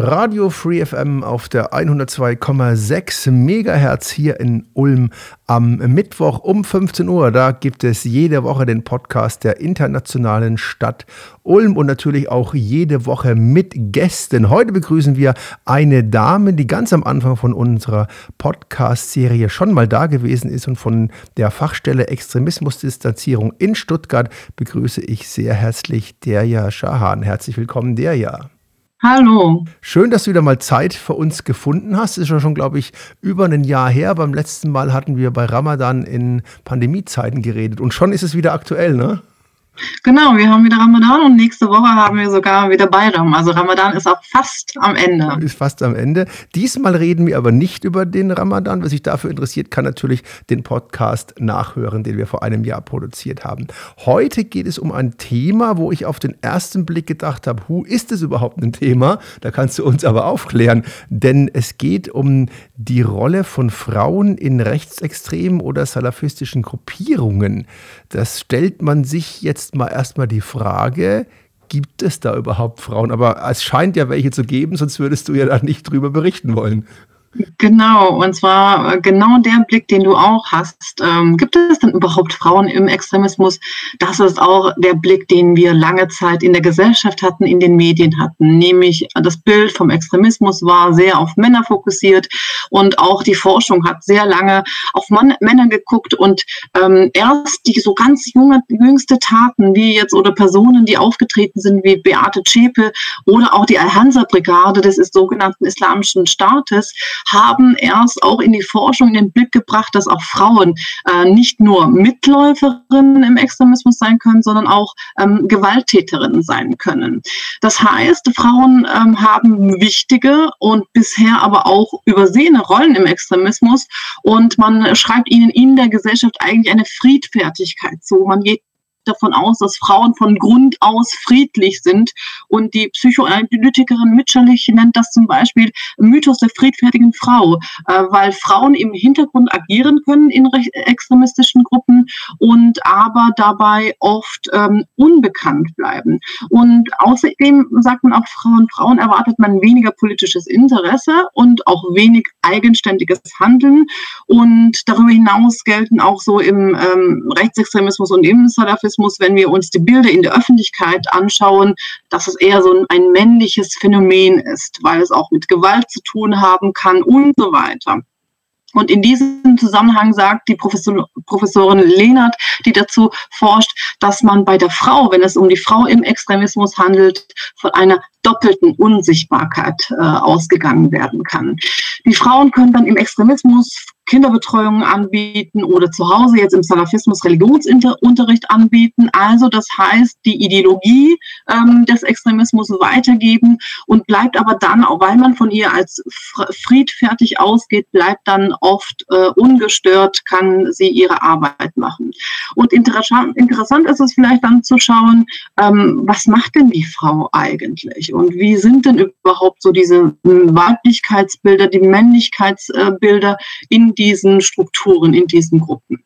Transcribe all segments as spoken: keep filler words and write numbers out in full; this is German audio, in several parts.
Radio Free F M auf der hundertzwei Komma sechs Megahertz hier in Ulm am Mittwoch um fünfzehn Uhr. Da gibt es jede Woche den Podcast der internationalen Stadt Ulm und natürlich auch jede Woche mit Gästen. Heute begrüßen wir eine Dame, die ganz am Anfang von unserer Podcast-Serie schon mal da gewesen ist, und von der Fachstelle Extremismusdistanzierung in Stuttgart begrüße ich sehr herzlich Derya Shahan. Herzlich willkommen, Derya. Hallo. Schön, dass du wieder mal Zeit für uns gefunden hast. Das ist ja schon, glaube ich, über ein Jahr her. Beim letzten Mal hatten wir bei Ramadan in Pandemiezeiten geredet und schon ist es wieder aktuell, ne? Genau, wir haben wieder Ramadan und nächste Woche haben wir sogar wieder Bayram. Also Ramadan ist auch fast am Ende. Ist fast am Ende. Diesmal reden wir aber nicht über den Ramadan. Wer sich dafür interessiert, kann natürlich den Podcast nachhören, den wir vor einem Jahr produziert haben. Heute geht es um ein Thema, wo ich auf den ersten Blick gedacht habe, hu, ist es überhaupt ein Thema? Da kannst du uns aber aufklären. Denn es geht um die Rolle von Frauen in rechtsextremen oder salafistischen Gruppierungen. Das stellt man sich jetzt mal erstmal die Frage, gibt es da überhaupt Frauen? Aber es scheint ja welche zu geben, sonst würdest du ja da nicht drüber berichten wollen. Genau, und zwar genau der Blick, den du auch hast. Ähm, gibt es denn überhaupt Frauen im Extremismus? Das ist auch der Blick, den wir lange Zeit in der Gesellschaft hatten, in den Medien hatten. Nämlich das Bild vom Extremismus war sehr auf Männer fokussiert und auch die Forschung hat sehr lange auf Mann, Männer geguckt und ähm, erst die so ganz junge, jüngste Taten, wie jetzt oder Personen, die aufgetreten sind, wie Beate Zschäpe oder auch die Al-Hansa-Brigade des sogenannten Islamischen Staates, haben erst auch in die Forschung in den Blick gebracht, dass auch Frauen äh, nicht nur Mitläuferinnen im Extremismus sein können, sondern auch ähm, Gewalttäterinnen sein können. Das heißt, Frauen ähm, haben wichtige und bisher aber auch übersehene Rollen im Extremismus und man schreibt ihnen in der Gesellschaft eigentlich eine Friedfertigkeit zu. Man geht davon aus, dass Frauen von Grund aus friedlich sind. Und die Psychoanalytikerin Mitscherlich nennt das zum Beispiel Mythos der friedfertigen Frau, äh, weil Frauen im Hintergrund agieren können in recht extremistischen Gruppen und aber dabei oft ähm, unbekannt bleiben. Und außerdem sagt man auch, Frauen, Frauen erwartet man weniger politisches Interesse und auch wenig eigenständiges Handeln. Und darüber hinaus gelten auch so im ähm, Rechtsextremismus und im Salafismus, wenn wir uns die Bilder in der Öffentlichkeit anschauen, dass es eher so ein, ein männliches Phänomen ist, weil es auch mit Gewalt zu tun haben kann und so weiter. Und in diesem Zusammenhang sagt die Professor, Professorin Lehnert, die dazu forscht, dass man bei der Frau, wenn es um die Frau im Extremismus handelt, von einer doppelten Unsichtbarkeit äh, ausgegangen werden kann. Die Frauen können dann im Extremismus Kinderbetreuung anbieten oder zu Hause jetzt im Salafismus Religionsunterricht anbieten. Also das heißt, die Ideologie ähm, des Extremismus weitergeben und bleibt aber dann, auch weil man von ihr als friedfertig ausgeht, bleibt dann oft äh, ungestört, kann sie ihre Arbeit machen. Und interessant, interessant ist es vielleicht dann zu schauen, ähm, was macht denn die Frau eigentlich? Und wie sind denn überhaupt so diese Weiblichkeitsbilder, die Männlichkeitsbilder in diesen Strukturen, in diesen Gruppen?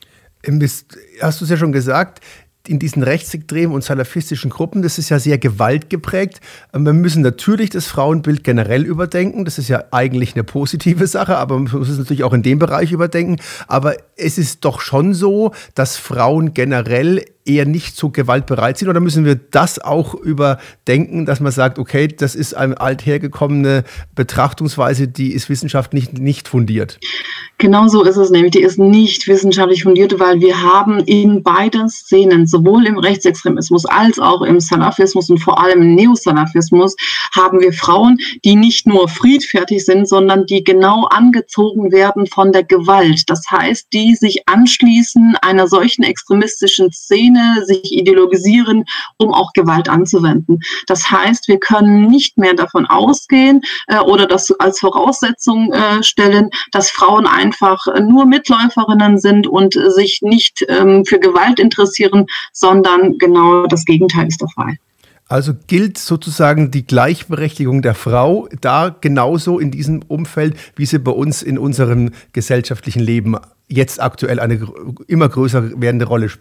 Hast du es ja schon gesagt, in diesen rechtsextremen und salafistischen Gruppen, das ist ja sehr gewaltgeprägt. Wir müssen natürlich das Frauenbild generell überdenken. Das ist ja eigentlich eine positive Sache, aber man muss es natürlich auch in dem Bereich überdenken. Aber es ist doch schon so, dass Frauen generell eher nicht so gewaltbereit sind, oder müssen wir das auch überdenken, dass man sagt, okay, das ist eine althergekommene Betrachtungsweise, die ist wissenschaftlich nicht, nicht fundiert? Genau so ist es nämlich, die ist nicht wissenschaftlich fundiert, weil wir haben in beiden Szenen, sowohl im Rechtsextremismus als auch im Salafismus und vor allem im Neosalafismus, haben wir Frauen, die nicht nur friedfertig sind, sondern die genau angezogen werden von der Gewalt. Das heißt, die sich anschließen einer solchen extremistischen Szene, sich ideologisieren, um auch Gewalt anzuwenden. Das heißt, wir können nicht mehr davon ausgehen äh, oder das als Voraussetzung äh, stellen, dass Frauen einfach nur Mitläuferinnen sind und äh, sich nicht ähm, für Gewalt interessieren, sondern genau das Gegenteil ist der Fall. Also gilt sozusagen die Gleichberechtigung der Frau da genauso in diesem Umfeld, wie sie bei uns in unserem gesellschaftlichen Leben jetzt aktuell eine immer größer werdende Rolle spielt?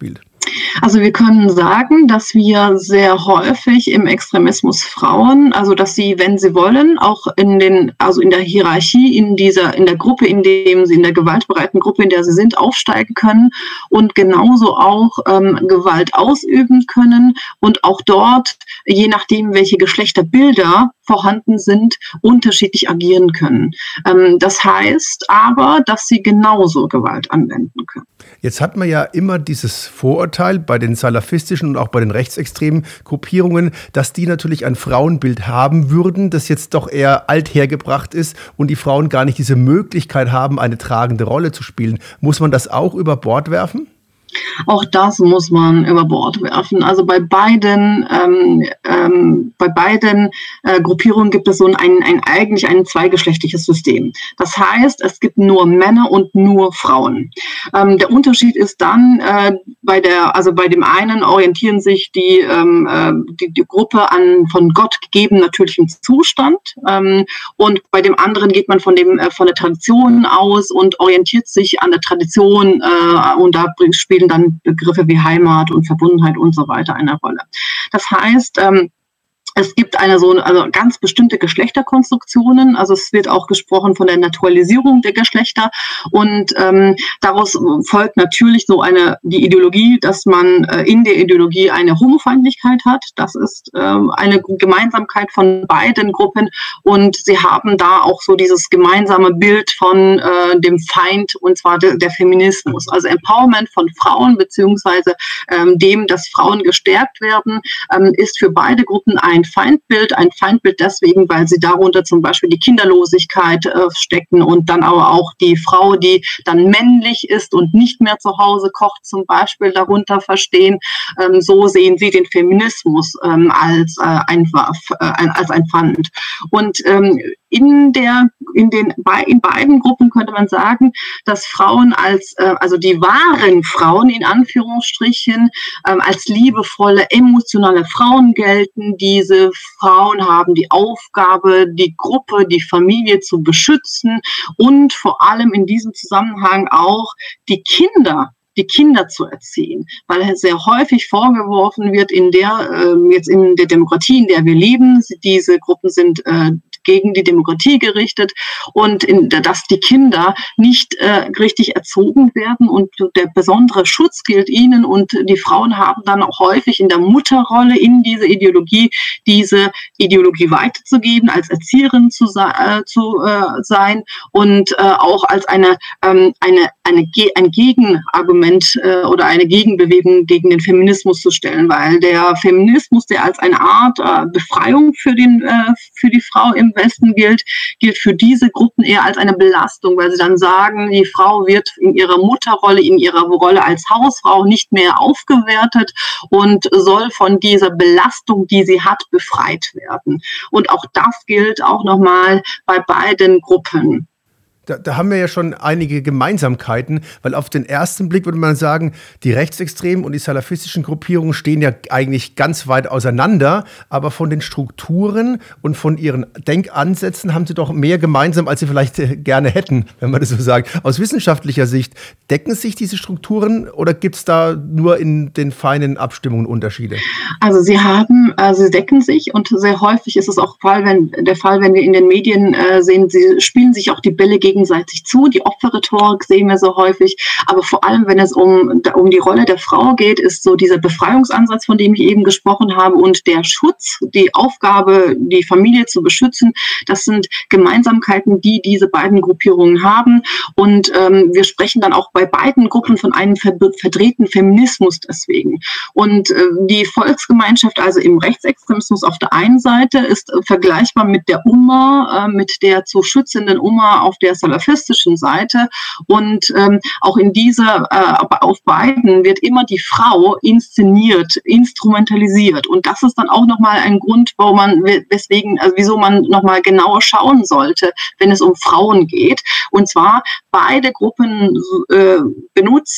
Also wir können sagen, dass wir sehr häufig im Extremismus Frauen, also dass sie, wenn sie wollen, auch in den, also in der Hierarchie, in dieser, in der Gruppe, in dem sie, in der gewaltbereiten Gruppe, in der sie sind, aufsteigen können und genauso auch ähm, Gewalt ausüben können und auch dort, je nachdem, welche Geschlechterbilder vorhanden sind, unterschiedlich agieren können. Ähm, das heißt aber, dass sie genauso Gewalt anwenden können. Jetzt hat man ja immer dieses Vorurteil bei den salafistischen und auch bei den rechtsextremen Gruppierungen, dass die natürlich ein Frauenbild haben würden, das jetzt doch eher althergebracht ist und die Frauen gar nicht diese Möglichkeit haben, eine tragende Rolle zu spielen. Muss man das auch über Bord werfen? Auch das muss man über Bord werfen. Also bei beiden, ähm, ähm, bei beiden äh, Gruppierungen gibt es so ein, ein eigentlich ein zweigeschlechtliches System. Das heißt, es gibt nur Männer und nur Frauen. Ähm, der Unterschied ist dann äh, bei der, also bei dem einen orientieren sich die ähm, äh, die, die Gruppe an von Gott gegebenen natürlichen Zustand ähm, und bei dem anderen geht man von dem äh, von der Tradition aus und orientiert sich an der Tradition äh, und da spielt dann Begriffe wie Heimat und Verbundenheit und so weiter eine Rolle. Das heißt, ähm, es gibt eine so also ganz bestimmte Geschlechterkonstruktionen, also es wird auch gesprochen von der Naturalisierung der Geschlechter und ähm, daraus folgt natürlich so eine die Ideologie, dass man äh, in der Ideologie eine Homofeindlichkeit hat. Das ist äh, eine Gemeinsamkeit von beiden Gruppen und sie haben da auch so dieses gemeinsame Bild von äh, dem Feind und zwar de, der Feminismus, also Empowerment von Frauen beziehungsweise ähm, dem, dass Frauen gestärkt werden, ähm, ist für beide Gruppen ein Feindbild, ein Feindbild deswegen, weil sie darunter zum Beispiel die Kinderlosigkeit äh, stecken und dann aber auch die Frau, die dann männlich ist und nicht mehr zu Hause kocht, zum Beispiel darunter verstehen. Ähm, so sehen sie den Feminismus ähm, als, äh, ein, äh, als ein Feind. Und ähm, in der, in den, in beiden Gruppen könnte man sagen, dass Frauen als, äh, also die wahren Frauen in Anführungsstrichen, ähm, als liebevolle, emotionale Frauen gelten. Diese Frauen haben die Aufgabe, die Gruppe, die Familie zu beschützen und vor allem in diesem Zusammenhang auch die Kinder die Kinder zu erziehen, weil sehr häufig vorgeworfen wird, in der äh, jetzt in der Demokratie, in der wir leben, diese Gruppen sind äh, gegen die Demokratie gerichtet und in, dass die Kinder nicht äh, richtig erzogen werden und der besondere Schutz gilt ihnen und die Frauen haben dann auch häufig in der Mutterrolle in dieser Ideologie diese Ideologie weiterzugeben, als Erzieherin zu, äh, zu äh, sein und äh, auch als eine, ähm, eine, eine, ein Gegenargument äh, oder eine Gegenbewegung gegen den Feminismus zu stellen, weil der Feminismus, der als eine Art äh, Befreiung für, den, äh, für die Frau im Westen gilt, gilt für diese Gruppen eher als eine Belastung, weil sie dann sagen, die Frau wird in ihrer Mutterrolle, in ihrer Rolle als Hausfrau nicht mehr aufgewertet und soll von dieser Belastung, die sie hat, befreit werden. Und auch das gilt auch nochmal bei beiden Gruppen. Da, da haben wir ja schon einige Gemeinsamkeiten, weil auf den ersten Blick würde man sagen, die rechtsextremen und die salafistischen Gruppierungen stehen ja eigentlich ganz weit auseinander, aber von den Strukturen und von ihren Denkansätzen haben sie doch mehr gemeinsam, als sie vielleicht gerne hätten, wenn man das so sagt. Aus wissenschaftlicher Sicht, decken sich diese Strukturen oder gibt es da nur in den feinen Abstimmungen Unterschiede? Also sie haben, äh, sie decken sich und sehr häufig ist es auch Fall, wenn, der Fall, wenn wir in den Medien äh, sehen, sie spielen sich auch die Bälle gegen gegenseitig zu. Die Opferrhetorik sehen wir so häufig. Aber vor allem, wenn es um, um die Rolle der Frau geht, ist so dieser Befreiungsansatz, von dem ich eben gesprochen habe, und der Schutz, die Aufgabe, die Familie zu beschützen, das sind Gemeinsamkeiten, die diese beiden Gruppierungen haben. Und ähm, wir sprechen dann auch bei beiden Gruppen von einem ver- verdrehten Feminismus deswegen. Und äh, die Volksgemeinschaft, also im Rechtsextremismus auf der einen Seite, ist äh, vergleichbar mit der Umma, äh, mit der zu schützenden Umma auf der salafistischen Seite. Und ähm, auch in dieser, äh, auf beiden wird immer die Frau inszeniert, instrumentalisiert. Und das ist dann auch nochmal ein Grund, warum man, weswegen, also wieso man nochmal genauer schauen sollte, wenn es um Frauen geht. Und zwar beide Gruppen äh, benutzen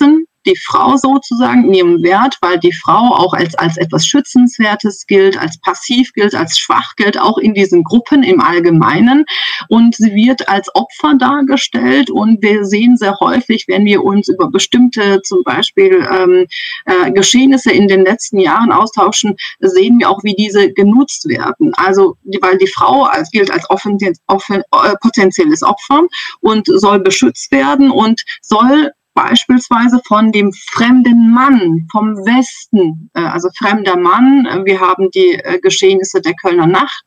die Frau sozusagen in ihrem Wert, weil die Frau auch als, als etwas Schützenswertes gilt, als passiv gilt, als schwach gilt, auch in diesen Gruppen im Allgemeinen. Und sie wird als Opfer dargestellt und wir sehen sehr häufig, wenn wir uns über bestimmte zum Beispiel ähm, äh, Geschehnisse in den letzten Jahren austauschen, sehen wir auch, wie diese genutzt werden. Also, weil die Frau als, gilt als offen, offen, äh, potenzielles Opfer und soll beschützt werden und soll beispielsweise von dem fremden Mann vom Westen, äh, also fremder Mann. Äh, wir haben die äh, Geschehnisse der Kölner Nacht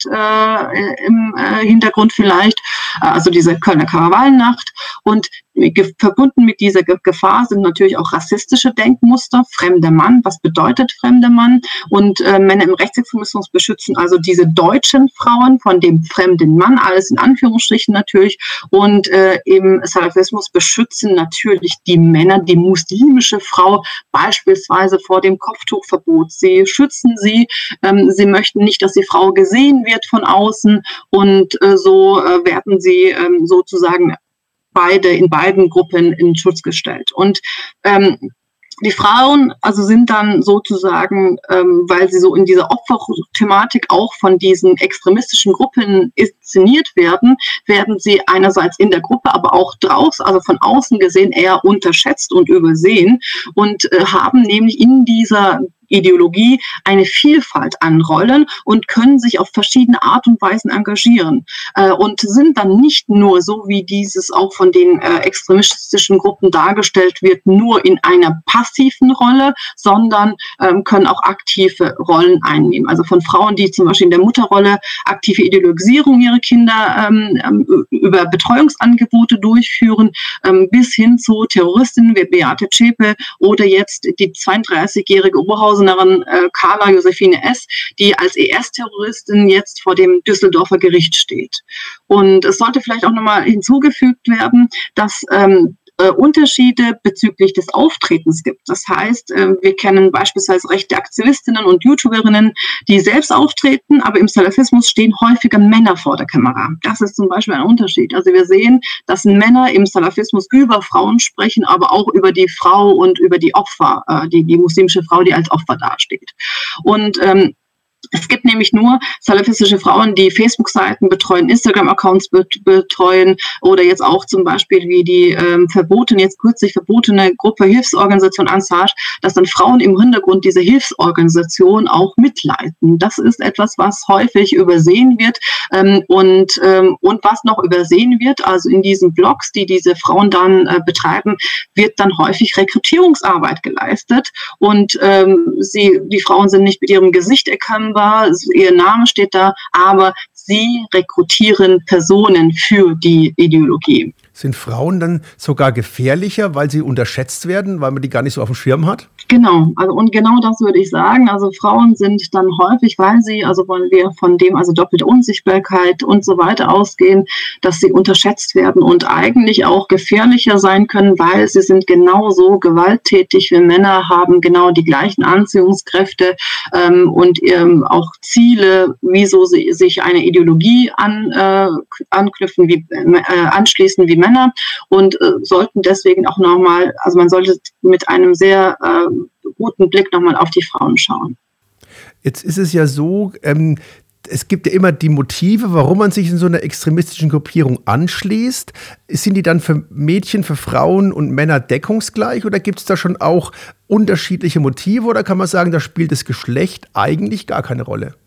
äh, im äh, Hintergrund vielleicht, äh, also diese Kölner Krawallnacht. Und verbunden mit dieser Gefahr sind natürlich auch rassistische Denkmuster. Fremder Mann, was bedeutet fremder Mann? Und äh, Männer im Rechtsextremismus beschützen also diese deutschen Frauen von dem fremden Mann, alles in Anführungsstrichen natürlich. Und äh, im Salafismus beschützen natürlich die Männer, die muslimische Frau beispielsweise vor dem Kopftuchverbot. Sie schützen sie, ähm, sie möchten nicht, dass die Frau gesehen wird von außen und äh, so äh, werden sie ähm, sozusagen beide in beiden Gruppen in Schutz gestellt. Und ähm, die Frauen also sind dann sozusagen, ähm, weil sie so in dieser Opferthematik auch von diesen extremistischen Gruppen inszeniert werden, werden sie einerseits in der Gruppe, aber auch draußen, also von außen gesehen, eher unterschätzt und übersehen und äh, haben nämlich in dieser Ideologie eine Vielfalt an Rollen und können sich auf verschiedene Art und Weisen engagieren äh, und sind dann nicht nur, so wie dieses auch von den äh, extremistischen Gruppen dargestellt wird, nur in einer passiven Rolle, sondern ähm, können auch aktive Rollen einnehmen. Also von Frauen, die zum Beispiel in der Mutterrolle aktive Ideologisierung ihrer Kinder ähm, über Betreuungsangebote durchführen, ähm, bis hin zu Terroristinnen wie Beate Zschäpe oder jetzt die zweiunddreißigjährige Oberhausen äh, Carla Josephine S., die als E S-Terroristin jetzt vor dem Düsseldorfer Gericht steht. Und es sollte vielleicht auch nochmal hinzugefügt werden, dass ähm, äh, Unterschiede bezüglich des Auftretens gibt. Das heißt, äh, wir kennen beispielsweise rechte Aktivistinnen und YouTuberinnen, die selbst auftreten, aber im Salafismus stehen häufiger Männer vor der Kamera. Das ist zum Beispiel ein Unterschied. Also wir sehen, dass Männer im Salafismus über Frauen sprechen, aber auch über die Frau und über die Opfer, äh, die, die muslimische Frau, die als Opfer dasteht. Und ähm, es gibt nämlich nur salafistische Frauen, die Facebook-Seiten betreuen, Instagram-Accounts betreuen oder jetzt auch zum Beispiel wie die ähm, verbotene, jetzt kürzlich verbotene Gruppe Hilfsorganisation Ansar, dass dann Frauen im Hintergrund diese Hilfsorganisation auch mitleiten. Das ist etwas, was häufig übersehen wird ähm, und, ähm, und was noch übersehen wird, also in diesen Blogs, die diese Frauen dann äh, betreiben, wird dann häufig Rekrutierungsarbeit geleistet und ähm, sie, die Frauen sind nicht mit ihrem Gesicht erkennbar, ihr Name steht da, aber sie rekrutieren Personen für die Ideologie. Sind Frauen dann sogar gefährlicher, weil sie unterschätzt werden, weil man die gar nicht so auf dem Schirm hat? Genau, also und genau das würde ich sagen. Also Frauen sind dann häufig, weil sie, also weil wir von dem also doppelte Unsichtbarkeit und so weiter ausgehen, dass sie unterschätzt werden und eigentlich auch gefährlicher sein können, weil sie sind genauso gewalttätig wie Männer, haben genau die gleichen Anziehungskräfte ähm, und ähm, auch Ziele, wieso sie sich eine Ideologie an, äh, anknüpfen, wie äh, anschließen wie Männer und äh, sollten deswegen auch nochmal, also man sollte mit einem sehr äh, guten Blick nochmal auf die Frauen schauen. Jetzt ist es ja so, ähm, es gibt ja immer die Motive, warum man sich in so einer extremistischen Gruppierung anschließt. Sind die dann für Mädchen, für Frauen und Männer deckungsgleich oder gibt es da schon auch unterschiedliche Motive oder kann man sagen, da spielt das Geschlecht eigentlich gar keine Rolle?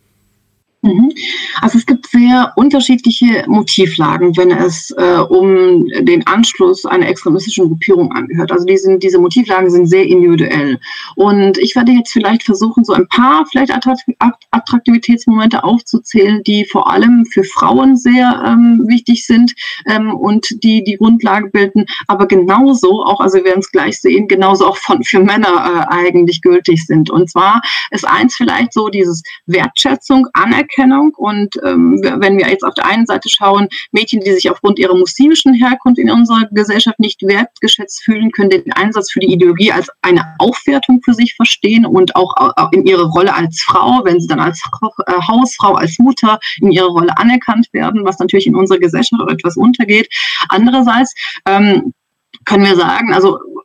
Also es gibt sehr unterschiedliche Motivlagen, wenn es äh, um den Anschluss einer extremistischen Gruppierung angehört. Also die sind, diese Motivlagen sind sehr individuell. Und ich werde jetzt vielleicht versuchen, so ein paar vielleicht Attraktivitätsmomente aufzuzählen, die vor allem für Frauen sehr ähm, wichtig sind ähm, und die die Grundlage bilden, aber genauso auch, also wir werden es gleich sehen, genauso auch von, für Männer äh, eigentlich gültig sind. Und zwar ist eins vielleicht so dieses Wertschätzung, Anerkennung, Und ähm, wenn wir jetzt auf der einen Seite schauen, Mädchen, die sich aufgrund ihrer muslimischen Herkunft in unserer Gesellschaft nicht wertgeschätzt fühlen, können den Einsatz für die Ideologie als eine Aufwertung für sich verstehen und auch in ihrer Rolle als Frau, wenn sie dann als Hausfrau, als Mutter in ihrer Rolle anerkannt werden, was natürlich in unserer Gesellschaft auch etwas untergeht. Andererseits ähm, können wir sagen, also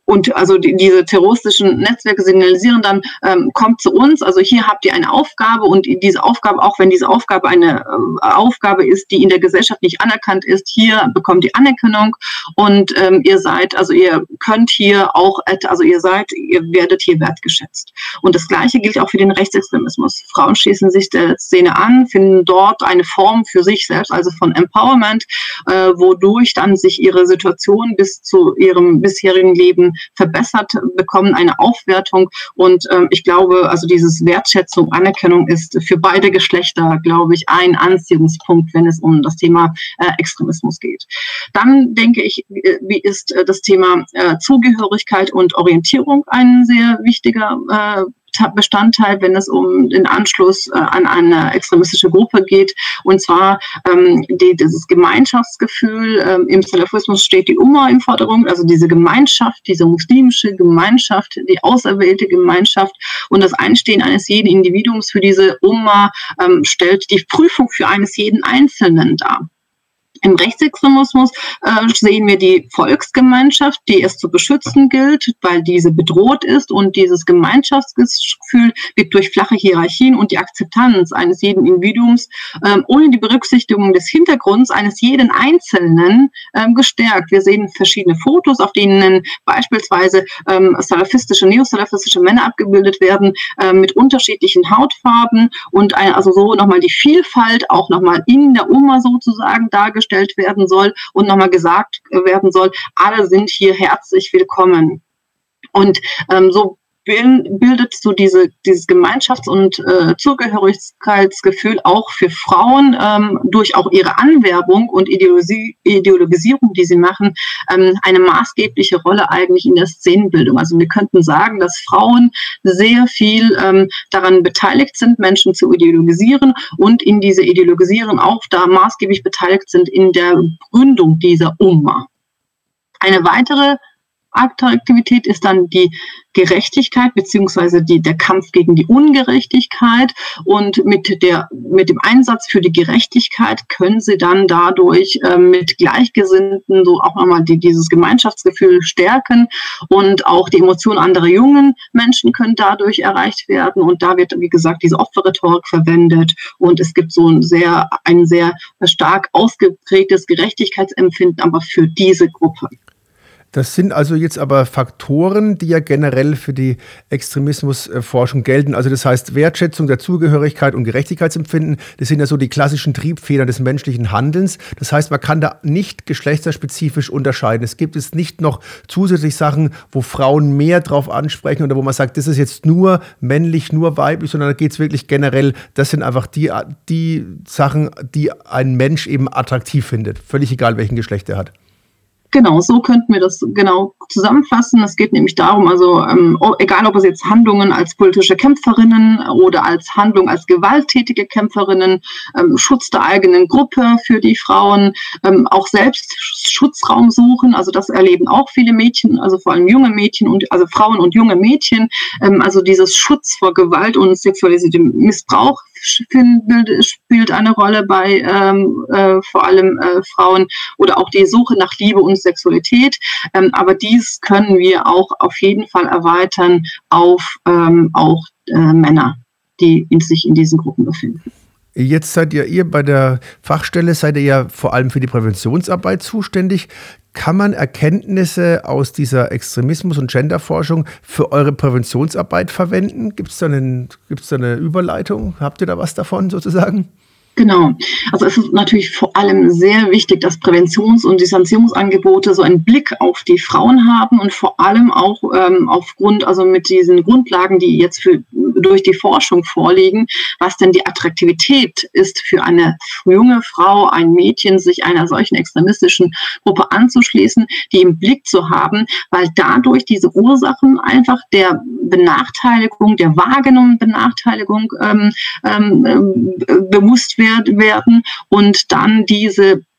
und also die, diese terroristischen Netzwerke signalisieren dann, ähm, kommt zu uns, also hier habt ihr eine Aufgabe und diese Aufgabe, auch wenn diese Aufgabe eine äh, Aufgabe ist, die in der Gesellschaft nicht anerkannt ist, hier bekommt ihr Anerkennung und ähm, ihr seid, also ihr könnt hier auch, also ihr seid, ihr werdet hier wertgeschätzt. Und das Gleiche gilt auch für den Rechtsextremismus. Frauen schließen sich der Szene an, finden dort eine Form für sich selbst, also von Empowerment, äh, wodurch dann sich ihre Situation bis zu ihrem bisherigen Leben verbessert, bekommen eine Aufwertung und ähm, ich glaube, also dieses Wertschätzung, Anerkennung ist für beide Geschlechter, glaube ich, ein Anziehungspunkt, wenn es um das Thema äh, Extremismus geht. Dann denke ich, wie ist äh, das Thema äh, Zugehörigkeit und Orientierung ein sehr wichtiger äh, Bestandteil, wenn es um den Anschluss äh, an eine extremistische Gruppe geht. Und zwar ähm, die, dieses Gemeinschaftsgefühl. Ähm, Im Salafismus steht die Umma im Vordergrund, also diese Gemeinschaft, diese muslimische Gemeinschaft, die auserwählte Gemeinschaft. Und das Einstehen eines jeden Individuums für diese Umma ähm, stellt die Prüfung für eines jeden Einzelnen dar. Im Rechtsextremismus äh, sehen wir die Volksgemeinschaft, die es zu beschützen gilt, weil diese bedroht ist und dieses Gemeinschaftsgefühl wird durch flache Hierarchien und die Akzeptanz eines jeden Individuums ähm, ohne die Berücksichtigung des Hintergrunds eines jeden Einzelnen ähm, gestärkt. Wir sehen verschiedene Fotos, auf denen beispielsweise ähm, salafistische, neosalafistische Männer abgebildet werden äh, mit unterschiedlichen Hautfarben und ein, also so nochmal die Vielfalt auch nochmal in der Umma sozusagen dargestellt werden soll und nochmal gesagt werden soll, alle sind hier herzlich willkommen. Und ähm, so bildet so diese, dieses Gemeinschafts- und äh, Zugehörigkeitsgefühl auch für Frauen ähm, durch auch ihre Anwerbung und Ideologie, Ideologisierung, die sie machen, ähm, eine maßgebliche Rolle eigentlich in der Szenenbildung. Also wir könnten sagen, dass Frauen sehr viel ähm, daran beteiligt sind, Menschen zu ideologisieren und in diese Ideologisieren auch da maßgeblich beteiligt sind in der Gründung dieser Umma. Eine weitere Attraktivität ist dann die Gerechtigkeit beziehungsweise die, der Kampf gegen die Ungerechtigkeit und mit der mit dem Einsatz für die Gerechtigkeit können sie dann dadurch äh, mit Gleichgesinnten so auch nochmal die, dieses Gemeinschaftsgefühl stärken und auch die Emotionen anderer jungen Menschen können dadurch erreicht werden und da wird, wie gesagt, diese Opferrhetorik verwendet und es gibt so ein sehr, ein sehr stark ausgeprägtes Gerechtigkeitsempfinden, aber für diese Gruppe. Das sind also jetzt aber Faktoren, die ja generell für die Extremismusforschung gelten. Also das heißt Wertschätzung der Zugehörigkeit und Gerechtigkeitsempfinden, das sind ja so die klassischen Triebfedern des menschlichen Handelns. Das heißt, man kann da nicht geschlechterspezifisch unterscheiden. Es gibt jetzt nicht noch zusätzlich Sachen, wo Frauen mehr drauf ansprechen oder wo man sagt, das ist jetzt nur männlich, nur weiblich, sondern da geht es wirklich generell, das sind einfach die, die Sachen, die ein Mensch eben attraktiv findet. Völlig egal, welchen Geschlecht er hat. Genau, so könnten wir das genau zusammenfassen. Es geht nämlich darum, also ähm, egal ob es jetzt Handlungen als politische Kämpferinnen oder als Handlung als gewalttätige Kämpferinnen, ähm, Schutz der eigenen Gruppe für die Frauen, ähm, auch selbst Schutzraum suchen. Also das erleben auch viele Mädchen, also vor allem junge Mädchen und also Frauen und junge Mädchen. Ähm, also dieses Schutz vor Gewalt und sexualisiertem Missbrauch spielt eine Rolle bei ähm, äh, vor allem äh, Frauen oder auch die Suche nach Liebe und Sexualität. Ähm, aber dies können wir auch auf jeden Fall erweitern auf ähm, auch äh, Männer, die in sich in diesen Gruppen befinden. Jetzt seid ihr, ihr bei der Fachstelle, seid ihr ja vor allem für die Präventionsarbeit zuständig. Kann man Erkenntnisse aus dieser Extremismus- und Genderforschung für eure Präventionsarbeit verwenden? Gibt es da, gibt's da eine Überleitung? Habt ihr da was davon sozusagen? Genau. Also es ist natürlich vor allem sehr wichtig, dass Präventions- und Distanzierungsangebote so einen Blick auf die Frauen haben und vor allem auch ähm, aufgrund, also mit diesen Grundlagen, die jetzt für, durch die Forschung vorliegen, was denn die Attraktivität ist für eine junge Frau, ein Mädchen, sich einer solchen extremistischen Gruppe anzuschließen, die im Blick zu haben, weil dadurch diese Ursachen einfach der Benachteiligung, der wahrgenommenen Benachteiligung ähm, ähm, bewusst werden und dann diese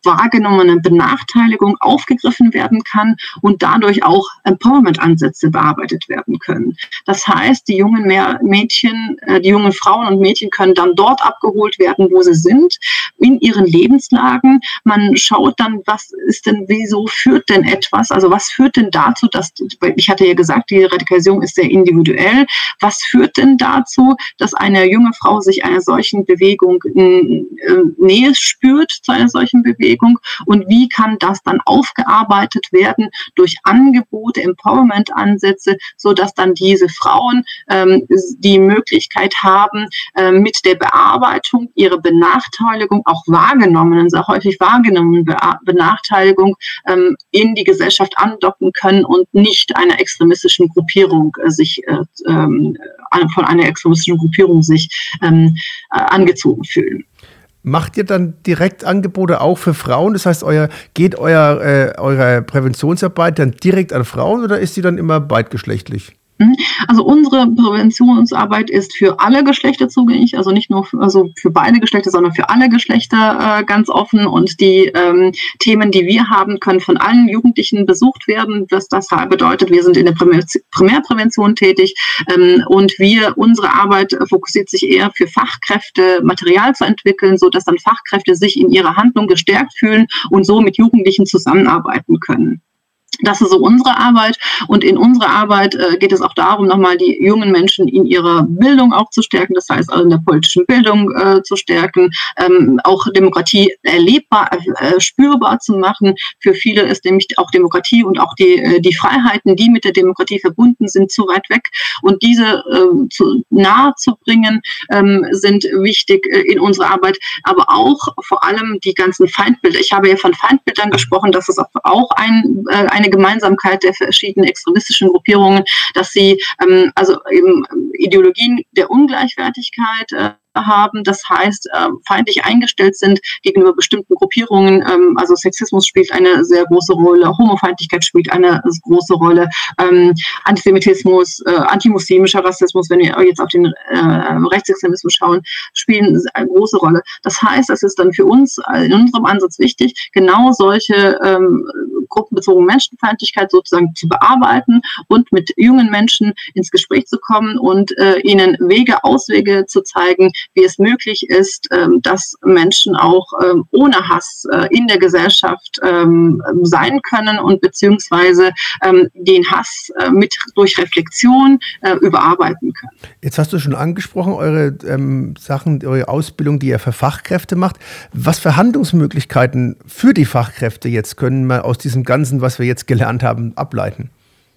wahrgenommene Benachteiligung aufgegriffen werden kann und dadurch auch Empowerment-Ansätze bearbeitet werden können. Das heißt, die jungen Mädchen, die jungen Frauen und Mädchen können dann dort abgeholt werden, wo sie sind, in ihren Lebenslagen. Man schaut dann, was ist denn, wieso führt denn etwas, also was führt denn dazu, dass, ich hatte ja gesagt, die Radikalisierung ist sehr individuell, was führt denn dazu, dass eine junge Frau sich einer solchen Bewegung äh, Nähe spürt zu einer solchen Bewegung und wie kann das dann aufgearbeitet werden durch Angebote, Empowerment-Ansätze, sodass dann diese Frauen ähm, die Möglichkeit haben, äh, mit der Bearbeitung ihrer Benachteiligung, auch wahrgenommenen, sehr häufig wahrgenommenen Be- Benachteiligung ähm, in die Gesellschaft andocken können und nicht einer extremistischen Gruppierung äh, sich äh, ähm, von einer extremistischen Gruppierung sich ähm, äh, angezogen fühlen. Macht ihr dann direkt Angebote auch für Frauen? Das heißt, euer, geht euer, äh, eure Präventionsarbeit dann direkt an Frauen oder ist sie dann immer beidgeschlechtlich? Also unsere Präventionsarbeit ist für alle Geschlechter zugänglich, also nicht nur für, also für beide Geschlechter, sondern für alle Geschlechter äh, ganz offen. Und die ähm, Themen, die wir haben, können von allen Jugendlichen besucht werden. Was das bedeutet, wir sind in der Primär- Primärprävention tätig ähm, und wir, unsere Arbeit fokussiert sich eher für Fachkräfte, Material zu entwickeln, sodass dann Fachkräfte sich in ihrer Handlung gestärkt fühlen und so mit Jugendlichen zusammenarbeiten können. Das ist so unsere Arbeit und in unserer Arbeit äh, geht es auch darum, nochmal die jungen Menschen in ihrer Bildung auch zu stärken, das heißt also in der politischen Bildung äh, zu stärken, ähm, auch Demokratie erlebbar, äh, spürbar zu machen. Für viele ist nämlich auch Demokratie und auch die, äh, die Freiheiten, die mit der Demokratie verbunden sind, zu weit weg und diese äh, zu, nahe zu bringen, ähm, sind wichtig äh, in unserer Arbeit, aber auch vor allem die ganzen Feindbilder. Ich habe ja von Feindbildern gesprochen, das ist auch ein, äh, eine Gemeinsamkeit der verschiedenen extremistischen Gruppierungen, dass sie ähm, also eben Ideologien der Ungleichwertigkeit äh, haben, das heißt, äh, feindlich eingestellt sind gegenüber bestimmten Gruppierungen. Ähm, also Sexismus spielt eine sehr große Rolle, Homofeindlichkeit spielt eine große Rolle, ähm, Antisemitismus, äh, antimuslimischer Rassismus, wenn wir jetzt auf den äh, Rechtsextremismus schauen, spielen eine große Rolle. Das heißt, es ist dann für uns in unserem Ansatz wichtig, genau solche ähm, gruppenbezogene Menschenfeindlichkeit sozusagen zu bearbeiten und mit jungen Menschen ins Gespräch zu kommen und äh, ihnen Wege, Auswege zu zeigen, wie es möglich ist, ähm, dass Menschen auch ähm, ohne Hass äh, in der Gesellschaft ähm, sein können und beziehungsweise ähm, den Hass äh, mit durch Reflexion äh, überarbeiten können. Jetzt hast du schon angesprochen, eure ähm, Sachen, eure Ausbildung, die ihr für Fachkräfte macht. Was für Handlungsmöglichkeiten für die Fachkräfte jetzt können wir aus diesem Ganzen, was wir jetzt gelernt haben, ableiten?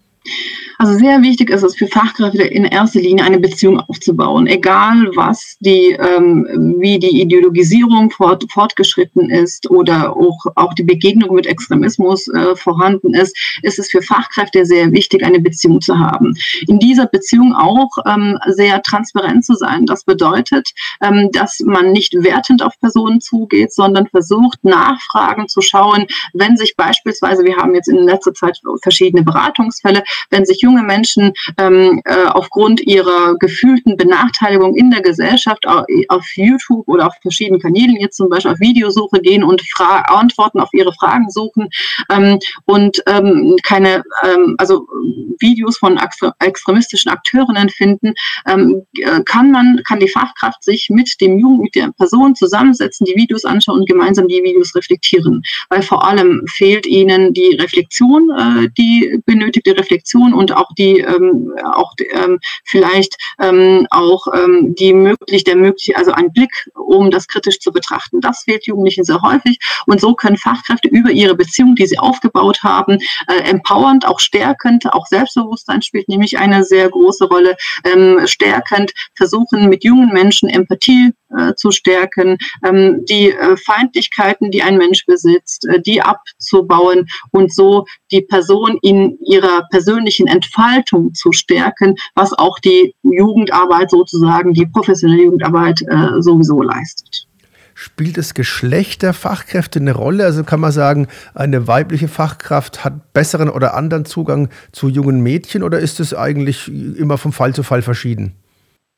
Also sehr wichtig ist es für Fachkräfte in erster Linie eine Beziehung aufzubauen, egal was die, ähm, wie die Ideologisierung fort, fortgeschritten ist oder auch, auch die Begegnung mit Extremismus äh, vorhanden ist, ist es für Fachkräfte sehr wichtig, eine Beziehung zu haben. In dieser Beziehung auch ähm, sehr transparent zu sein. Das bedeutet, ähm, dass man nicht wertend auf Personen zugeht, sondern versucht, Nachfragen zu schauen, wenn sich beispielsweise, wir haben jetzt in letzter Zeit verschiedene Beratungsfälle, wenn sich junge Menschen ähm, äh, aufgrund ihrer gefühlten Benachteiligung in der Gesellschaft auf, auf YouTube oder auf verschiedenen Kanälen jetzt zum Beispiel auf Videosuche gehen und Fra- Antworten auf ihre Fragen suchen ähm, und ähm, keine, ähm, also Videos von extre- extremistischen Akteurinnen finden, ähm, kann man, kann die Fachkraft sich mit dem Jugend, mit der Person zusammensetzen, die Videos anschauen und gemeinsam die Videos reflektieren, weil vor allem fehlt ihnen die Reflexion, äh, die benötigte Reflexion und auch die ähm, auch ähm, vielleicht ähm, auch ähm, die möglich der möglich also ein Blick, um das kritisch zu betrachten. Das fehlt Jugendlichen sehr häufig und so können Fachkräfte über ihre Beziehung, die sie aufgebaut haben, äh, empowernd, auch stärkend, auch Selbstbewusstsein spielt nämlich eine sehr große Rolle, ähm, stärkend versuchen mit jungen Menschen Empathie äh, zu stärken, ähm, die äh, Feindlichkeiten, die ein Mensch besitzt, äh, die abzubauen und so die Person in ihrer persönlichen Entfaltung zu stärken, was auch die Jugendarbeit sozusagen, die professionelle Jugendarbeit äh, sowieso leistet. Spielt das Geschlecht der Fachkräfte eine Rolle? Also kann man sagen, eine weibliche Fachkraft hat besseren oder anderen Zugang zu jungen Mädchen oder ist es eigentlich immer vom Fall zu Fall verschieden?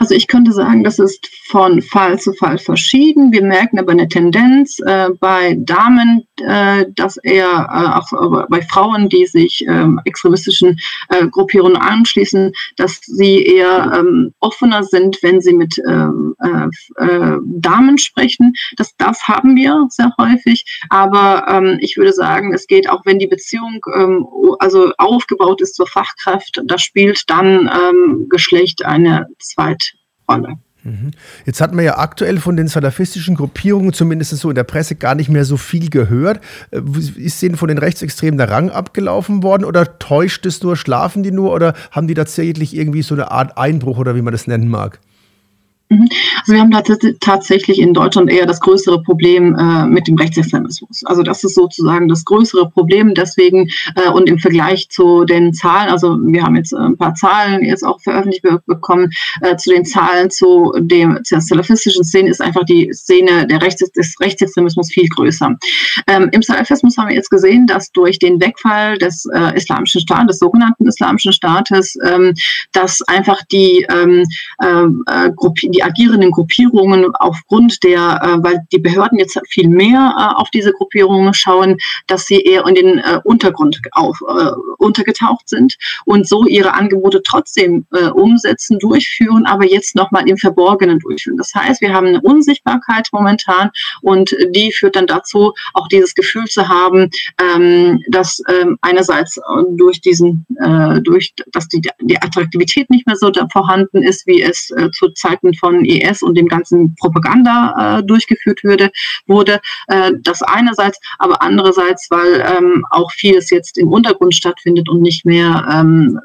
Also ich könnte sagen, das ist von Fall zu Fall verschieden. Wir merken aber eine Tendenz äh, bei Damen, äh, dass eher äh, auch bei Frauen, die sich äh, extremistischen äh, Gruppierungen anschließen, dass sie eher ähm, offener sind, wenn sie mit ähm, äh, äh, Damen sprechen. Das, das haben wir sehr häufig. Aber ähm, ich würde sagen, es geht auch, wenn die Beziehung ähm, also aufgebaut ist zur Fachkraft, da spielt dann ähm, Geschlecht eine Zweitrolle. Jetzt hat man ja aktuell von den salafistischen Gruppierungen, zumindest so in der Presse, gar nicht mehr so viel gehört. Ist denen von den Rechtsextremen der Rang abgelaufen worden oder täuscht es nur, schlafen die nur oder haben die tatsächlich irgendwie so eine Art Einbruch oder wie man das nennen mag? Also wir haben tatsächlich in Deutschland eher das größere Problem äh, mit dem Rechtsextremismus. Also das ist sozusagen das größere Problem. Deswegen äh, und im Vergleich zu den Zahlen, also wir haben jetzt ein paar Zahlen jetzt auch veröffentlicht bekommen, äh, zu den Zahlen zu dem zur salafistischen Szene ist einfach die Szene der Rechts, des Rechtsextremismus viel größer. Ähm, Im Salafismus haben wir jetzt gesehen, dass durch den Wegfall des äh, Islamischen Staates, des sogenannten Islamischen Staates, ähm, dass einfach die ähm, äh, Gruppe, die agierenden Gruppierungen aufgrund der, äh, weil die Behörden jetzt viel mehr äh, auf diese Gruppierungen schauen, dass sie eher in den äh, Untergrund auf, äh, untergetaucht sind und so ihre Angebote trotzdem äh, umsetzen, durchführen, aber jetzt nochmal im Verborgenen durchführen. Das heißt, wir haben eine Unsichtbarkeit momentan und die führt dann dazu, auch dieses Gefühl zu haben, ähm, dass ähm, einerseits durch diesen, äh, durch, dass die, die Attraktivität nicht mehr so da vorhanden ist, wie es äh, zu Zeiten von I S und dem ganzen Propaganda äh, durchgeführt würde, wurde. Äh, das einerseits, aber andererseits, weil ähm, auch vieles jetzt im Untergrund stattfindet und nicht mehr ähm,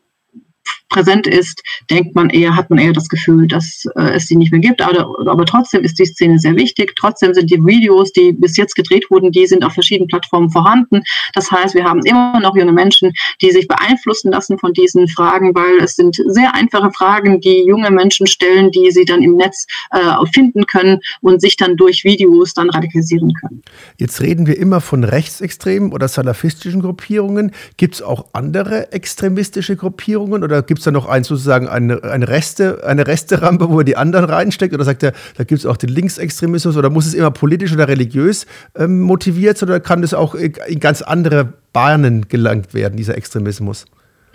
präsent ist, denkt man eher, hat man eher das Gefühl, dass äh, es sie nicht mehr gibt. Aber, aber trotzdem ist die Szene sehr wichtig. Trotzdem sind die Videos, die bis jetzt gedreht wurden, die sind auf verschiedenen Plattformen vorhanden. Das heißt, wir haben immer noch junge Menschen, die sich beeinflussen lassen von diesen Fragen, weil es sind sehr einfache Fragen, die junge Menschen stellen, die sie dann im Netz äh, finden können und sich dann durch Videos dann radikalisieren können. Jetzt reden wir immer von rechtsextremen oder salafistischen Gruppierungen. Gibt es auch andere extremistische Gruppierungen oder gibt es da noch ein, sozusagen eine, eine Reste, eine Resterampe, wo er die anderen reinsteckt? Oder sagt er, da gibt es auch den Linksextremismus? Oder muss es immer politisch oder religiös ähm, motiviert sein? Oder kann das auch in ganz andere Bahnen gelangt werden, dieser Extremismus?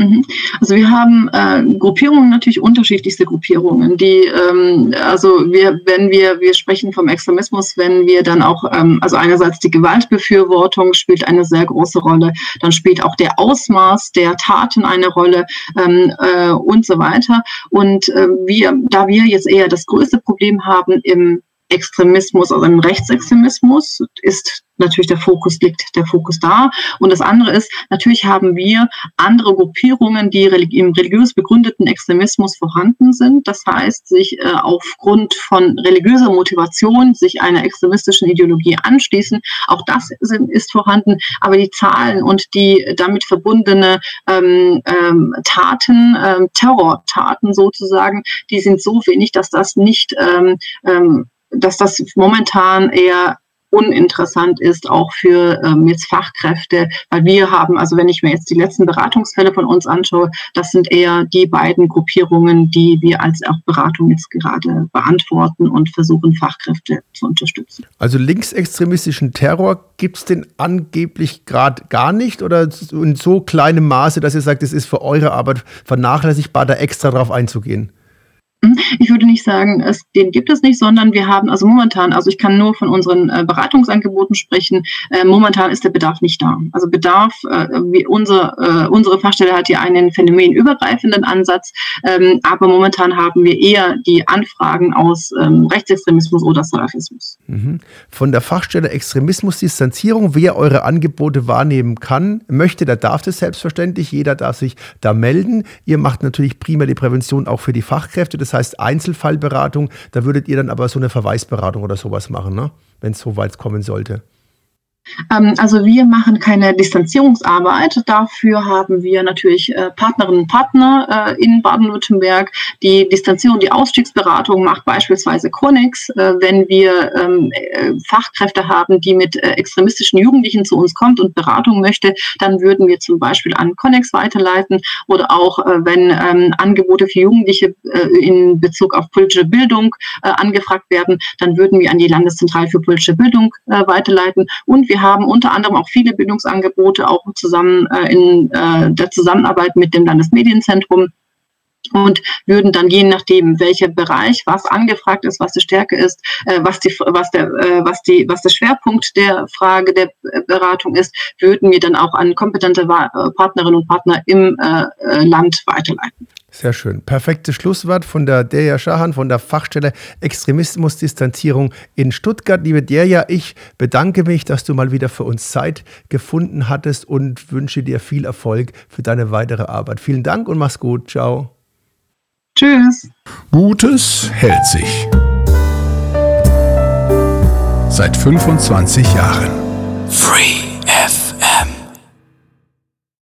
Also wir haben äh, Gruppierungen, natürlich unterschiedlichste Gruppierungen, die, ähm, also wir, wenn wir, wir sprechen vom Extremismus, wenn wir dann auch, ähm, also einerseits die Gewaltbefürwortung spielt eine sehr große Rolle, dann spielt auch der Ausmaß der Taten eine Rolle ähm, äh, und so weiter. Und äh, wir, da wir jetzt eher das größte Problem haben im Extremismus, also im Rechtsextremismus, ist natürlich der Fokus, liegt der Fokus da. Und das andere ist, natürlich haben wir andere Gruppierungen, die im religiös begründeten Extremismus vorhanden sind. Das heißt, sich äh, aufgrund von religiöser Motivation sich einer extremistischen Ideologie anschließen. Auch das sind, ist vorhanden. Aber die Zahlen und die damit verbundene ähm, ähm, Taten, ähm, Terrortaten sozusagen, die sind so wenig, dass das nicht ähm, ähm, dass das momentan eher uninteressant ist, auch für ähm, jetzt Fachkräfte, weil wir haben, also wenn ich mir jetzt die letzten Beratungsfälle von uns anschaue, das sind eher die beiden Gruppierungen, die wir als auch Beratung jetzt gerade beantworten und versuchen, Fachkräfte zu unterstützen. Also linksextremistischen Terror gibt es den angeblich gerade gar nicht oder in so kleinem Maße, dass ihr sagt, es ist für eure Arbeit vernachlässigbar, da extra drauf einzugehen? Ich würde nicht sagen, es, den gibt es nicht, sondern wir haben also momentan, also ich kann nur von unseren äh, Beratungsangeboten sprechen, äh, momentan ist der Bedarf nicht da. Also Bedarf, äh, wie unser, äh, unsere Fachstelle hat hier einen phänomenübergreifenden Ansatz, ähm, aber momentan haben wir eher die Anfragen aus ähm, Rechtsextremismus oder Salafismus. Mhm. Von der Fachstelle Extremismusdistanzierung, wer eure Angebote wahrnehmen kann, möchte, der darf das selbstverständlich, jeder darf sich da melden. Ihr macht natürlich primär die Prävention auch für die Fachkräfte, das heißt Einzelfallberatung, da würdet ihr dann aber so eine Verweisberatung oder sowas machen, ne? Wenn es so weit kommen sollte. Also wir machen keine Distanzierungsarbeit. Dafür haben wir natürlich Partnerinnen und Partner in Baden-Württemberg. Die Distanzierung, die Ausstiegsberatung macht beispielsweise Connex. Wenn wir Fachkräfte haben, die mit extremistischen Jugendlichen zu uns kommt und Beratung möchte, dann würden wir zum Beispiel an Connex weiterleiten. Oder auch wenn Angebote für Jugendliche in Bezug auf politische Bildung angefragt werden, dann würden wir an die Landeszentrale für politische Bildung weiterleiten. Und wir haben unter anderem auch viele Bildungsangebote, auch zusammen äh, in äh, der Zusammenarbeit mit dem Landesmedienzentrum und würden dann je nachdem, welcher Bereich, was angefragt ist, was die Stärke ist, äh, was die, was der, äh, was die, was der Schwerpunkt der Frage der Beratung ist, würden wir dann auch an kompetente Partnerinnen und Partner im äh, Land weiterleiten. Sehr schön. Perfektes Schlusswort von der Derya Shahan von der Fachstelle Extremismusdistanzierung in Stuttgart. Liebe Derya, ich bedanke mich, dass du mal wieder für uns Zeit gefunden hattest und wünsche dir viel Erfolg für deine weitere Arbeit. Vielen Dank und mach's gut. Ciao. Tschüss. Gutes hält sich. Seit fünfundzwanzig Jahren. Free.